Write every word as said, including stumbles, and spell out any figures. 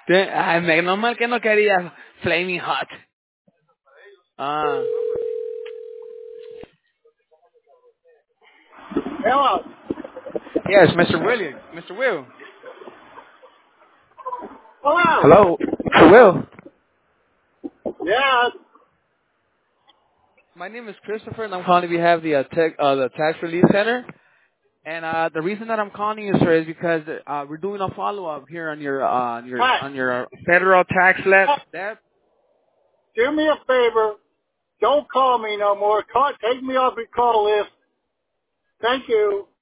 Te- Ay, menos mal que no quería Flaming Hot. Ah, Hello. yes, mister William. mister Will. Hello. Hello, mister Will. Yes. My name is Christopher, and I'm calling on behalf of the uh, tech, uh, the Tax Relief Center. And uh, the reason that I'm calling you, sir, is because uh, we're doing a follow-up here on your uh, on your Hey, on your federal tax lab. hey, That do me a favor. Don't call me no more. Call, take me off your call list. Thank you.